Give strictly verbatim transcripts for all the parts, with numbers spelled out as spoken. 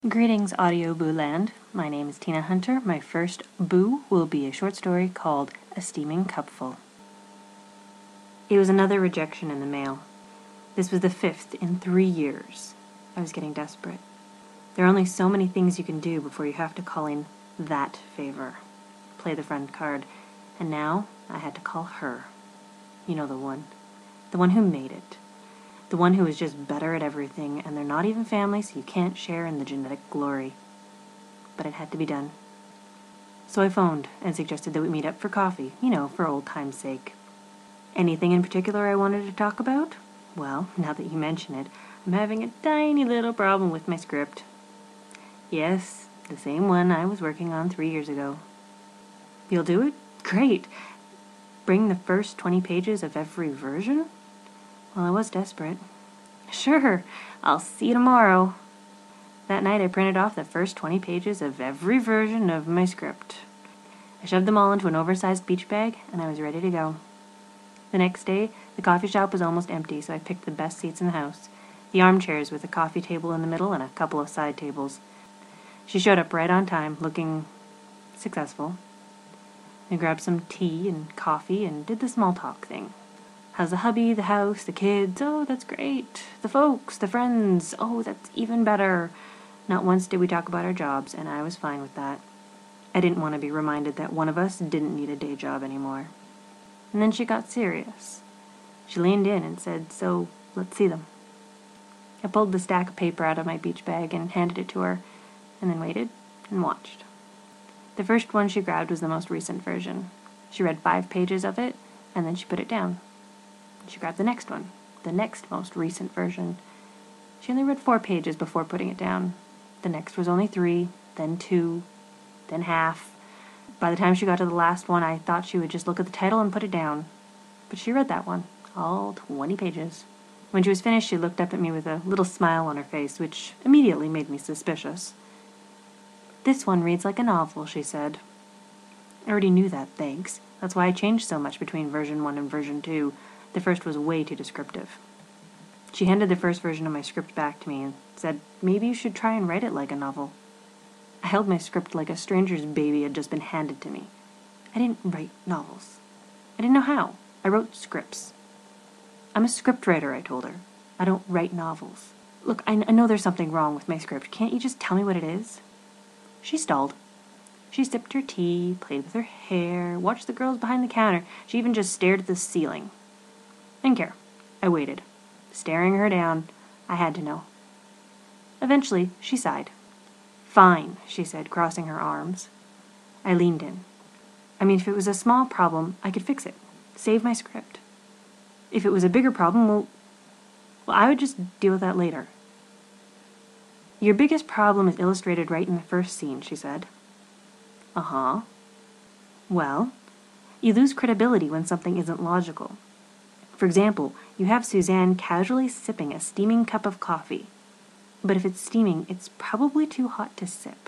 Greetings, Audio Boo Land. My name is Tina Hunter. My first boo will be a short story called A Steaming Cupful. It was another rejection in the mail. This was the fifth in three years. I was getting desperate. There are only so many things you can do before you have to call in that favor. Play the friend card. And now I had to call her. You know the one. The one who made it. The one who is just better at everything, and they're not even family, so you can't share in the genetic glory. But it had to be done. So I phoned and suggested that we meet up for coffee, you know, for old time's sake. Anything in particular I wanted to talk about? Well, now that you mention it, I'm having a tiny little problem with my script. Yes, the same one I was working on three years ago. You'll do it? Great! Bring the first twenty pages of every version? Well, I was desperate. Sure, I'll see you tomorrow. That night I printed off the first twenty pages of every version of my script. I shoved them all into an oversized beach bag, and I was ready to go. The next day, the coffee shop was almost empty, so I picked the best seats in the house. The armchairs with a coffee table in the middle and a couple of side tables. She showed up right on time, looking successful. I grabbed some tea and coffee and did the small talk thing. How's the hubby, the house, the kids? Oh, that's great. The folks, the friends. Oh, that's even better. Not once did we talk about our jobs, and I was fine with that. I didn't want to be reminded that one of us didn't need a day job anymore. And then she got serious. She leaned in and said, "So, let's see them." I pulled the stack of paper out of my beach bag and handed it to her, and then waited and watched. The first one she grabbed was the most recent version. She read five pages of it, and then she put it down. She grabbed the next one, the next most recent version. She only read four pages before putting it down. The next was only three, then two, then half. By the time she got to the last one, I thought she would just look at the title and put it down. But she read that one, all twenty pages. When she was finished, she looked up at me with a little smile on her face, which immediately made me suspicious. "This one reads like a novel," she said. I already knew that, thanks. That's why I changed so much between version one and version two. The first was way too descriptive. She handed the first version of my script back to me and said, "Maybe you should try and write it like a novel." I held my script like a stranger's baby had just been handed to me. I didn't write novels. I didn't know how. I wrote scripts. I'm a scriptwriter, I told her. I don't write novels. Look, I, I know there's something wrong with my script. Can't you just tell me what it is? She stalled. She sipped her tea, played with her hair, watched the girls behind the counter. She even just stared at the ceiling. Didn't care. I waited. Staring her down, I had to know. Eventually, she sighed. "Fine," she said, crossing her arms. I leaned in. I mean, if it was a small problem, I could fix it. Save my script. If it was a bigger problem, well, well, I would just deal with that later. "Your biggest problem is illustrated right in the first scene," she said. Uh-huh. Well, you lose credibility when something isn't logical. For example, you have Suzanne casually sipping a steaming cup of coffee. But if it's steaming, it's probably too hot to sip.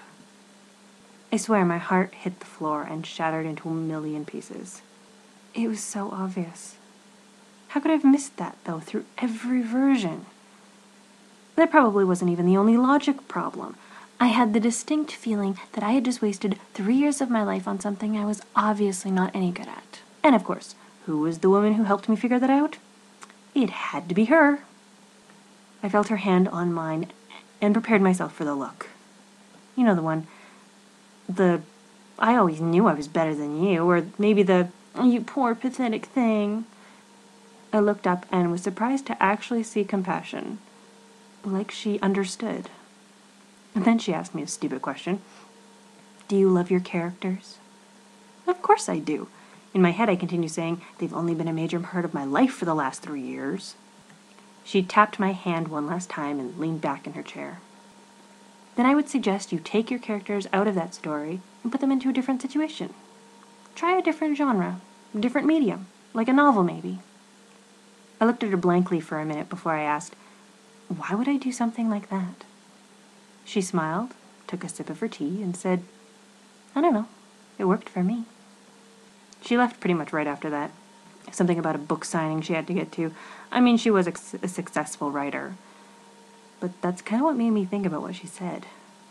I swear my heart hit the floor and shattered into a million pieces. It was so obvious. How could I have missed that, though, through every version? That probably wasn't even the only logic problem. I had the distinct feeling that I had just wasted three years of my life on something I was obviously not any good at. And of course, who was the woman who helped me figure that out? It had to be her. I felt her hand on mine and prepared myself for the look. You know the one. The, "I always knew I was better than you," or maybe the, "You poor pathetic thing." I looked up and was surprised to actually see compassion. Like she understood. And then she asked me a stupid question. "Do you love your characters?" Of course I do. In my head I continue saying, "They've only been a major part of my life for the last three years." She tapped my hand one last time and leaned back in her chair. "Then I would suggest you take your characters out of that story and put them into a different situation. Try a different genre, a different medium, like a novel maybe." I looked at her blankly for a minute before I asked, "Why would I do something like that?" She smiled, took a sip of her tea, and said, "I don't know. It worked for me." She left pretty much right after that. Something about a book signing she had to get to. I mean, she was a, a successful writer. But that's kind of what made me think about what she said.